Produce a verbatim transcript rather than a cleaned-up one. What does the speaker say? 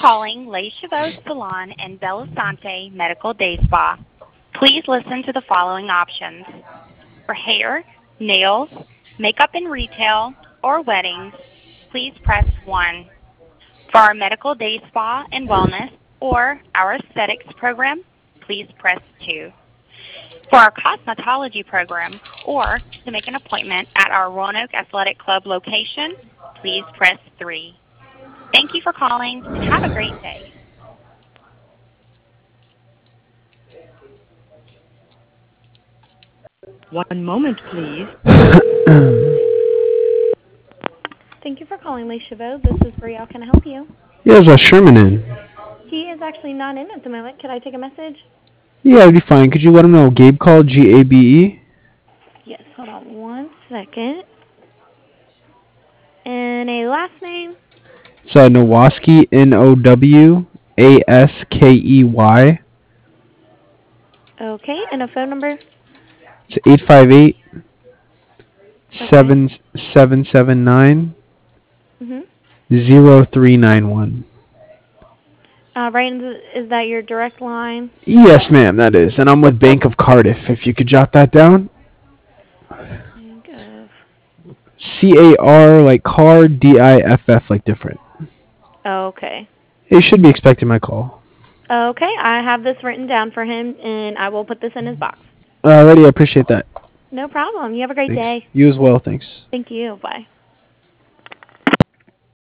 calling Le Chavot Salon and Belisante Medical Day Spa. Please listen to the following options. For hair, nails, makeup and retail, or weddings, please press one. For our medical day spa and wellness or our aesthetics program, please press two. For our cosmetology program or to make an appointment at our Roanoke Athletic Club location, please press three. Thank you for calling and have a great day. One moment, please. Thank you for calling Le Chavot. This is Bree. How can I help you? Yeah, there's a Sherman in. He is actually not in at the moment. Could I take a message? Yeah, it'd be fine. Could you let him know Gabe called, G A B E? Yes, hold on one second. And a last name? It's uh, Nowaskey, N O W A S K E Y. Okay, and a phone number? It's eight five eight, seven seven seven nine, zero three nine one. Uh, right, is that your direct line? Yes, ma'am, that is. And I'm with Bank of Cardiff, if you could jot that down. Bank of... C A R like car, D I F F like different. Okay. He should be expecting my call. Okay, I have this written down for him, and I will put this in his box. Alrighty, I appreciate that. No problem. You have a great Thanks. day. You as well, thanks. Thank you. Bye.